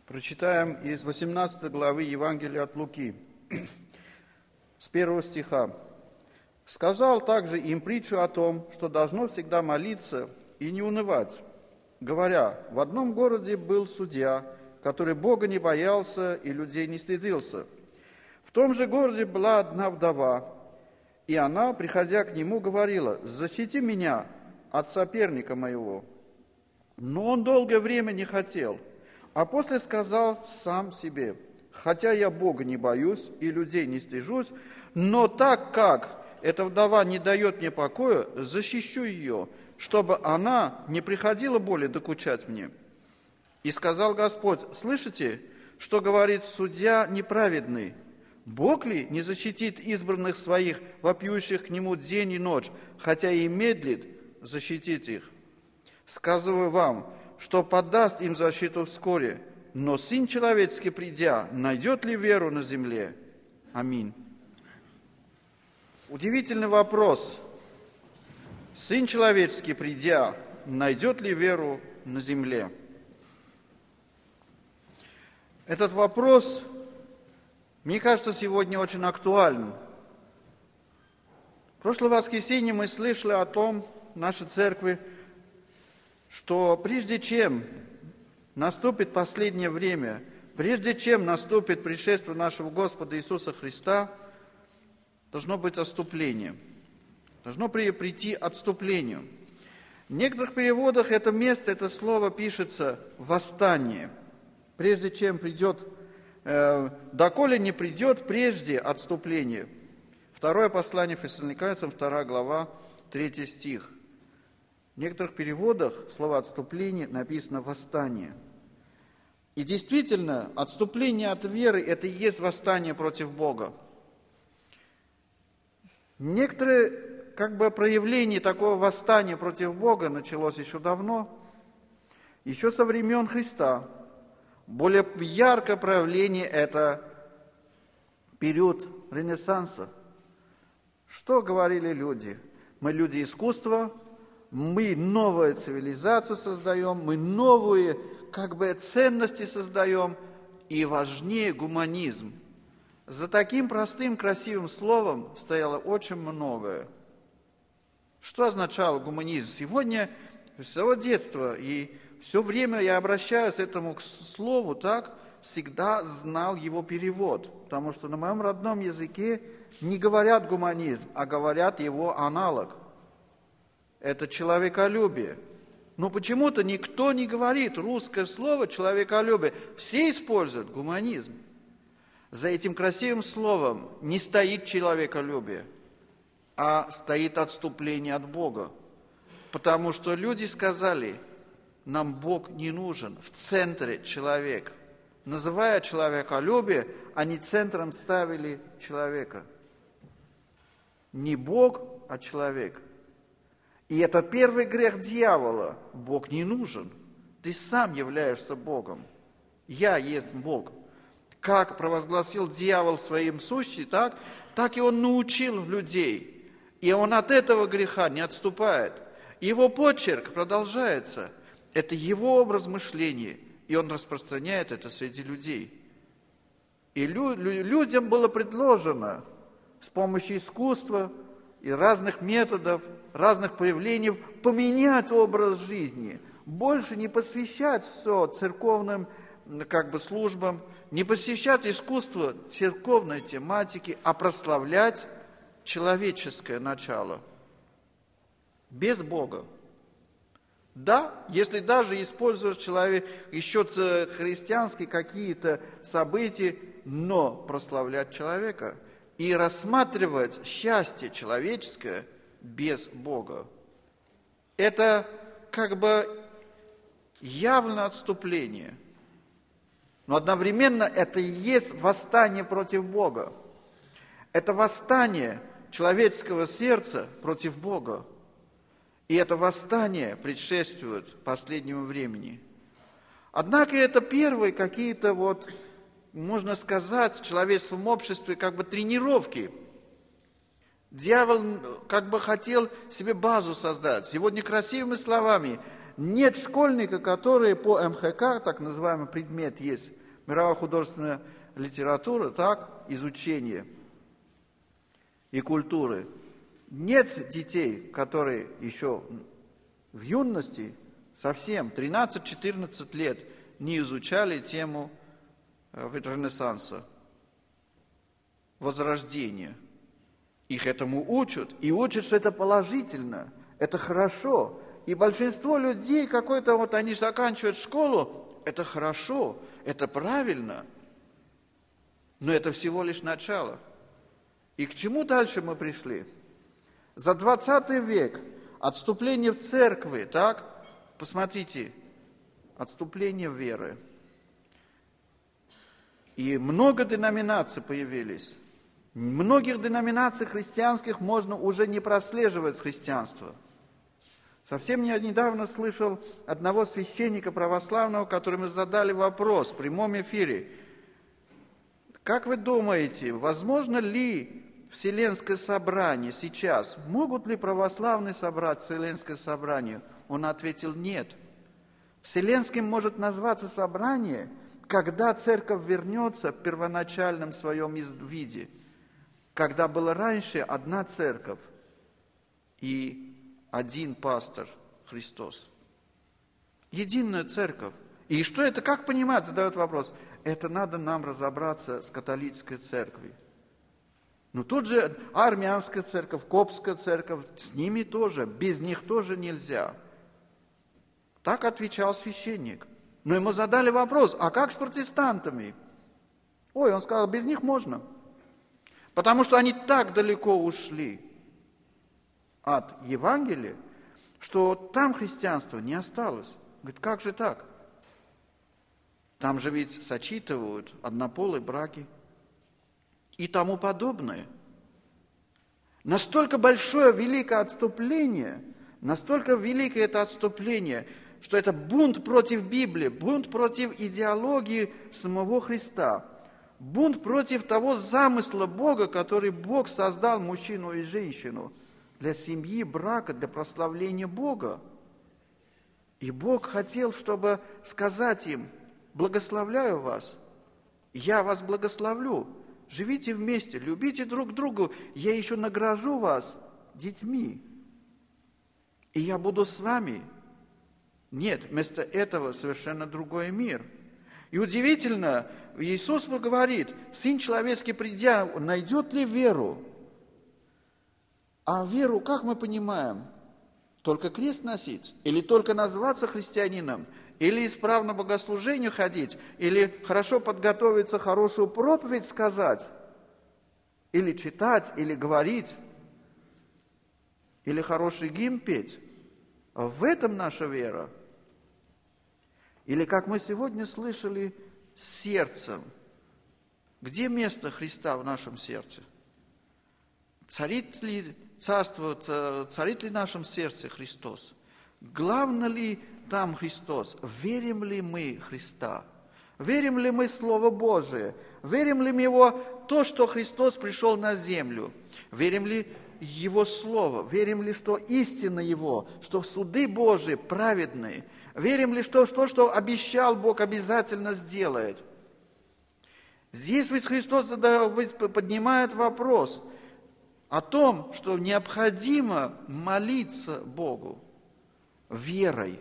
Прочитаем из 18 главы Евангелия от Луки, с 1 стиха. «Сказал также им притчу о том, что должно всегда молиться и не унывать, говоря, в одном городе был судья, который Бога не боялся и людей не стыдился. В том же городе была одна вдова, и она, приходя к нему, говорила, защити меня от соперника моего. Но он долгое время не хотел, а после сказал сам себе, хотя я Бога не боюсь и людей не стыжусь, но так как эта вдова не дает мне покоя, защищу ее, чтобы она не приходила более докучать мне. И сказал Господь, слышите, что говорит судья неправедный? Бог ли не защитит избранных своих, вопиющих к нему день и ночь, хотя и медлит защитить их? Сказываю вам, что подаст им защиту вскоре, но Сын Человеческий, придя, найдет ли веру на земле? Аминь». Удивительный вопрос. Сын Человеческий, придя, найдет ли веру на земле? Этот вопрос, мне кажется, сегодня очень актуален. В прошлое воскресенье мы слышали о том в нашей церкви, что прежде чем наступит последнее время, прежде чем наступит пришествие нашего Господа Иисуса Христа, должно быть отступление. Должно прийти отступлению. В некоторых переводах это место, это слово пишется «восстание». Прежде чем придет, доколе не придет прежде отступление. Второе послание Фессалоникийцам, 2 глава, 3 стих. В некоторых переводах слово «отступление» написано «восстание». И действительно, отступление от веры – это и есть восстание против Бога. Некоторые проявления такого восстания против Бога началось еще давно, еще со времен Христа. Более яркое проявление – это период Ренессанса. Что говорили люди? Мы люди искусства, мы новую цивилизацию создаем, мы новые ценности создаем, и важнее гуманизм. За таким простым, красивым словом стояло очень многое. Что означал гуманизм? Сегодня, с самого детства и все время я обращаюсь к этому слову так, всегда знал его перевод, потому что на моем родном языке не говорят гуманизм, а говорят его аналог. Это человеколюбие. Но почему-то никто не говорит русское слово человеколюбие. Все используют гуманизм. За этим красивым словом не стоит человеколюбие, а стоит отступление от Бога. Потому что люди сказали, нам Бог не нужен, в центре человек. Называя человеколюбие, они центром ставили человека. Не Бог, а человек. И это первый грех дьявола. Бог не нужен. Ты сам являешься Богом. Я есть Бог. Как провозгласил дьявол своим сущим, так и он научил людей. И он от этого греха не отступает. Его почерк продолжается. Это его образ мышления, и он распространяет это среди людей. И людям было предложено с помощью искусства и разных методов, разных проявлений поменять образ жизни, больше не посвящать все церковным службам, не посвящать искусству церковной тематике, а прославлять человеческое начало без Бога. Да, если даже используешь человек еще христианские какие-то события, но прославлять человека и рассматривать счастье человеческое без Бога. Это явное отступление. Но одновременно это и есть восстание против Бога. Это восстание человеческого сердца против Бога. И это восстание предшествует последнему времени. Однако это первые какие-то, можно сказать, в человеческом обществе тренировки. Дьявол хотел себе базу создать. Сегодня красивыми словами Нет школьника, который по МХК, так называемый предмет есть, мировая художественная литература, так, изучение и культуры. Нет детей, которые еще в юности, совсем 13-14 лет, не изучали тему Ренессанса, Возрождения. Их этому учат, и учат, что это положительно, это хорошо. И большинство людей, какой-то вот они заканчивают школу, это хорошо, это правильно, но это всего лишь начало. И к чему дальше мы пришли? За 20 век отступление в церкви, так? Посмотрите, отступление веры. И много деноминаций появились. В многих деноминациях христианских можно уже не прослеживать христианство. Совсем недавно слышал одного священника православного, которому задали вопрос в прямом эфире. Как вы думаете, возможно ли Вселенское собрание сейчас? Могут ли православные собрать Вселенское собрание? Он ответил нет. Вселенским может назваться собрание, когда церковь вернется в первоначальном своем виде. Когда была раньше одна церковь и один пастор Христос. Единая церковь. И что это, как понимать, задает вопрос. Это надо нам разобраться с католической церковью. Но тут же армянская церковь, коптская церковь, с ними тоже, без них тоже нельзя. Так отвечал священник. Но ему задали вопрос, а как с протестантами? Ой, он сказал, без них можно. Потому что они так далеко ушли от Евангелия, что там христианства не осталось. Говорит, как же так? Там же ведь сочетывают однополые браки и тому подобное. Настолько большое, великое отступление, настолько великое это отступление, что это бунт против Библии, бунт против идеологии самого Христа, бунт против того замысла Бога, который Бог создал мужчину и женщину для семьи, брака, для прославления Бога. И Бог хотел, чтобы сказать им, благословляю вас, я вас благословлю, живите вместе, любите друг друга, я еще награжу вас детьми, и я буду с вами. Нет, вместо этого совершенно другой мир. И удивительно, Иисус говорит, Сын Человеческий придя, найдет ли веру? А веру, как мы понимаем? Только крест носить? Или только назваться христианином? Или исправно богослужению ходить? Или хорошо подготовиться, хорошую проповедь сказать? Или читать, или говорить? Или хороший гимн петь? В этом наша вера. Или, как мы сегодня слышали, сердцем. Где место Христа в нашем сердце? Царит ли в нашем сердце Христос? Главное ли там Христос? Верим ли мы в Христа? Верим ли мы в Слово Божие? Верим ли мы Его то, что Христос пришел на землю? Верим ли Его Слово? Верим ли, что истина Его, что суды Божии праведные? Верим ли, что то, что обещал Бог, обязательно сделает? Здесь ведь Христос поднимает вопрос о том, что необходимо молиться Богу верой.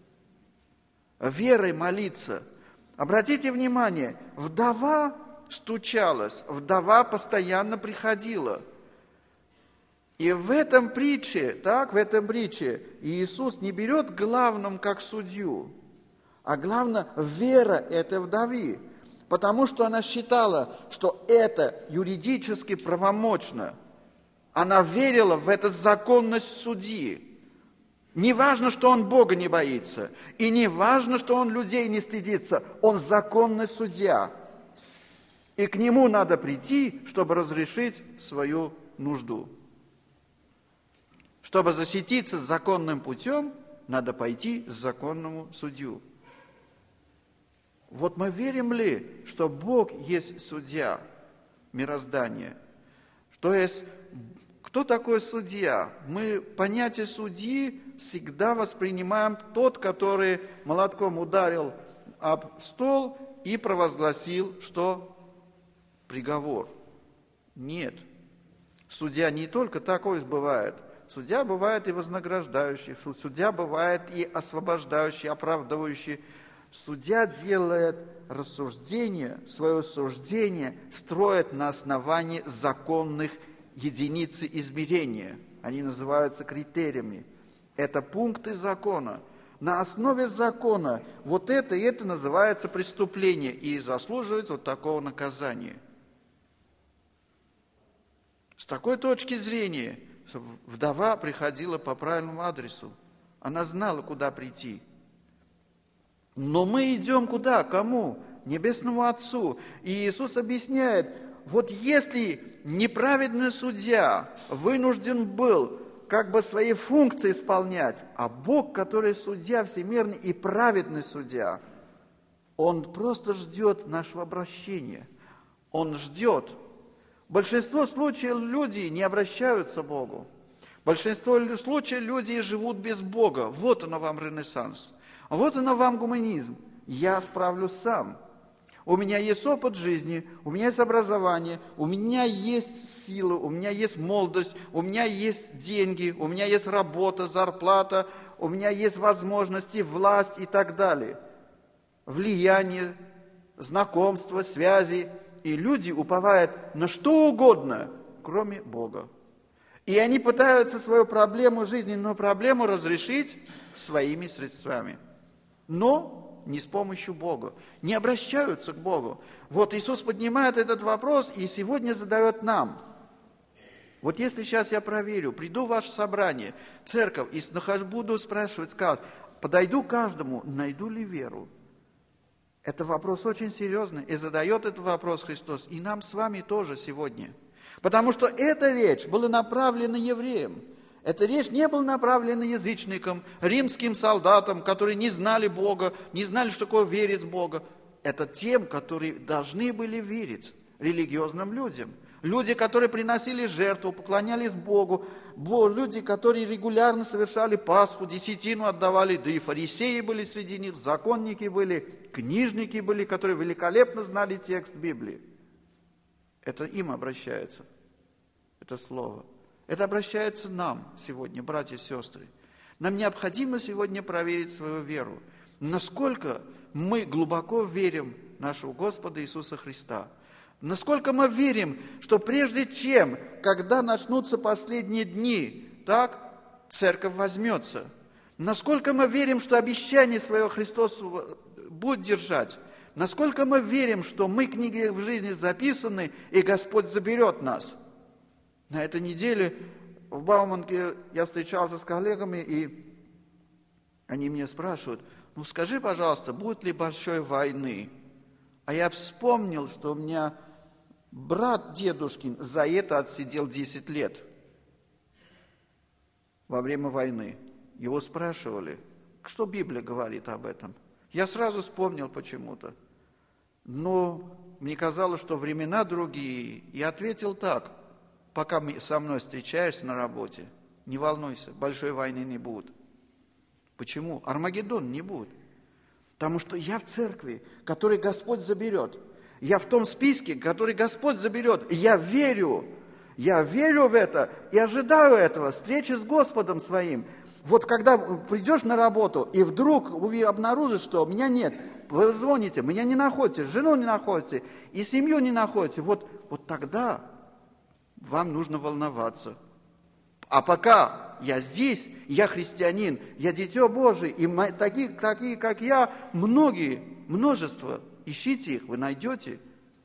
Верой молиться. Обратите внимание, вдова стучалась, вдова постоянно приходила. И в этом притче Иисус не берет главным как судью, а главное вера этой вдовы, потому что она считала, что это юридически правомочно. Она верила в эту законность судьи. Не важно, что он Бога не боится, и не важно, что он людей не стыдится, он законный судья. И к нему надо прийти, чтобы разрешить свою нужду. Чтобы защититься законным путем, надо пойти к законному судью. Вот мы верим ли, что Бог есть судья мироздания? То есть, кто такой судья? Мы понятие судьи всегда воспринимаем тот, который молотком ударил об стол и провозгласил, что приговор. Нет. Судья не только такой бывает. Судья бывает и вознаграждающий, судья бывает и освобождающий, оправдывающий. Судья делает рассуждение, свое суждение строит на основании законных единиц измерения. Они называются критериями. Это пункты закона. На основе закона вот это и это называется преступление и заслуживает вот такого наказания. С такой точки зрения вдова приходила по правильному адресу. Она знала, куда прийти. Но мы идем куда? Кому? Небесному Отцу. И Иисус объясняет, вот если неправедный судья вынужден был как бы свои функции исполнять, а Бог, который судья всемирный и праведный судья, Он просто ждет нашего обращения. Он ждет. Большинство случаев люди не обращаются к Богу. Большинство случаев люди живут без Бога. Вот оно вам ренессанс. А вот оно вам гуманизм. Я справлюсь сам. У меня есть опыт жизни, у меня есть образование, у меня есть сила, у меня есть молодость, у меня есть деньги, у меня есть работа, зарплата, у меня есть возможности, власть и так далее. Влияние, знакомства, связи. И люди уповают на что угодно, кроме Бога. И они пытаются свою проблему, жизненную проблему разрешить своими средствами. Но не с помощью Бога. Не обращаются к Богу. Вот Иисус поднимает этот вопрос и сегодня задает нам. Вот если сейчас я проверю, приду в ваше собрание, церковь, и буду спрашивать, подойду к каждому, найду ли веру? Это вопрос очень серьезный, и задает этот вопрос Христос, и нам с вами тоже сегодня. Потому что эта речь была направлена евреям. Эта речь не была направлена язычникам, римским солдатам, которые не знали Бога, не знали, что такое верить в Бога. Это тем, которые должны были верить, религиозным людям. Люди, которые приносили жертву, поклонялись Богу, люди, которые регулярно совершали Пасху, десятину отдавали, да и фарисеи были среди них, законники были, книжники были, которые великолепно знали текст Библии. Это им обращается, это слово. Это обращается нам сегодня, братья и сестры. Нам необходимо сегодня проверить свою веру. Насколько мы глубоко верим в нашего Господа Иисуса Христа. Насколько мы верим, что прежде чем, когда начнутся последние дни, так, церковь возьмется. Насколько мы верим, что обещание свое Христос будет держать. Насколько мы верим, что мы книги в жизни записаны, и Господь заберет нас. На этой неделе в Бауманке я встречался с коллегами, и они меня спрашивают, скажи, пожалуйста, будет ли большой войны? А я вспомнил, что у меня брат дедушкин за это отсидел 10 лет во время войны. Его спрашивали, что Библия говорит об этом. Я сразу вспомнил почему-то. Но мне казалось, что времена другие. И ответил так, пока со мной встречаешься на работе, не волнуйся, большой войны не будет. Почему? Армагеддон не будет. Потому что я в церкви, который Господь заберет. Я в том списке, который Господь заберет. И я верю в это и ожидаю этого, встречи с Господом своим. Вот когда придешь на работу, и вдруг вы обнаружите, что меня нет, вы звоните, меня не находите, жену не находите, и семью не находите, вот тогда вам нужно волноваться. А пока я здесь, я христианин, я дитё Божие, и такие, как я, множество, ищите их, вы найдете.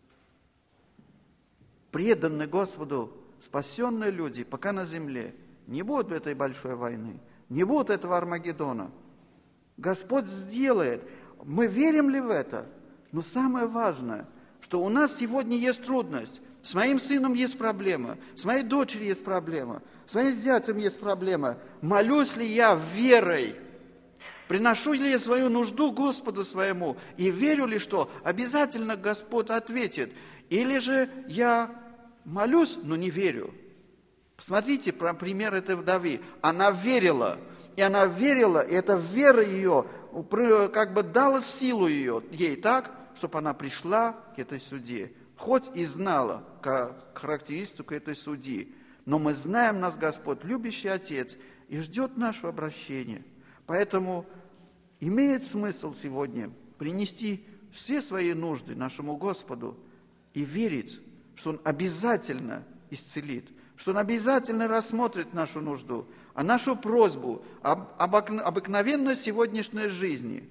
Преданные Господу, спасенные люди, пока на земле, не будет этой большой войны, не будет этого Армагеддона. Господь сделает. Мы верим ли в это? Но самое важное, что у нас сегодня есть трудность. С моим сыном есть проблема, с моей дочерью есть проблема, с моим зятем есть проблема. Молюсь ли я верой? Приношу ли я свою нужду Господу своему? И верю ли, что обязательно Господь ответит? Или же я молюсь, но не верю? Посмотрите про пример этой вдовы. Она верила, И она верила, и эта вера ее как бы дала силу ей так, чтобы она пришла к этой судье. Хоть и знала характеристику этой судьи, но мы знаем нас, Господь, любящий Отец, и ждет нашего обращения. Поэтому имеет смысл сегодня принести все свои нужды нашему Господу и верить, что Он обязательно исцелит, что Он обязательно рассмотрит нашу нужду, а нашу просьбу об обыкновенной сегодняшней жизни.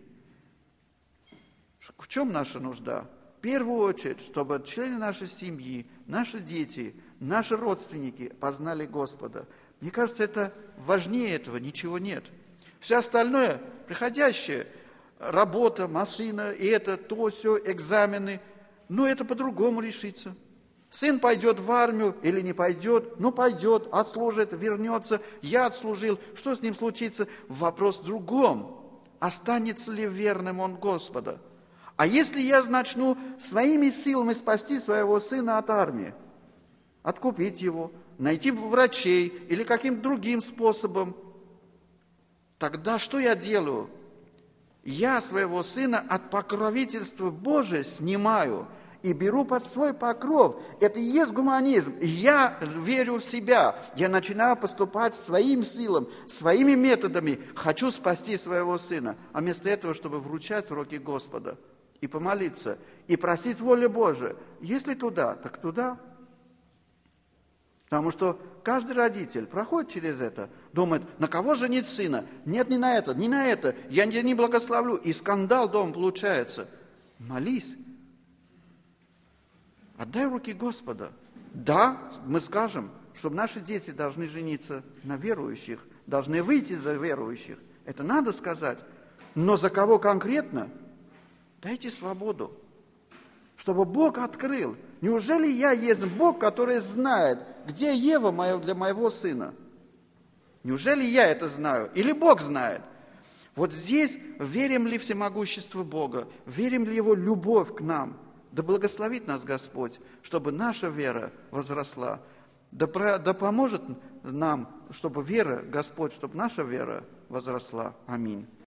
В чем наша нужда? В первую очередь, чтобы члены нашей семьи, наши дети, наши родственники познали Господа. Мне кажется, это важнее этого ничего нет. Все остальное, приходящее, работа, машина, и это, то, все, экзамены, это по-другому решится. Сын пойдет в армию или не пойдет, пойдет, отслужит, вернется, я отслужил, что с ним случится? Вопрос в другом. Останется ли верным он Господа? А если я начну своими силами спасти своего сына от армии, откупить его, найти врачей или каким-то другим способом, тогда что я делаю? Я своего сына от покровительства Божия снимаю и беру под свой покров. Это и есть гуманизм. Я верю в себя. Я начинаю поступать своим силам, своими методами. Хочу спасти своего сына. А вместо этого, чтобы вручать в руки Господа и помолиться, и просить воли Божией. Если туда, так туда. Потому что каждый родитель проходит через это, думает, на кого женить сына? Нет, не на это, не на это. Я не благословлю. И скандал дома получается. Молись. Отдай в руки Господа. Да, мы скажем, что наши дети должны жениться на верующих, должны выйти за верующих. Это надо сказать. Но за кого конкретно? Дайте свободу. Чтобы Бог открыл. Неужели я есть Бог, который знает, где Ева для моего сына? Неужели я это знаю? Или Бог знает? Вот здесь верим ли в всемогущество Бога? Верим ли в Его любовь к нам? Да благословит нас Господь, чтобы наша вера возросла. Да поможет нам, чтобы вера, Господь, чтобы наша вера возросла. Аминь.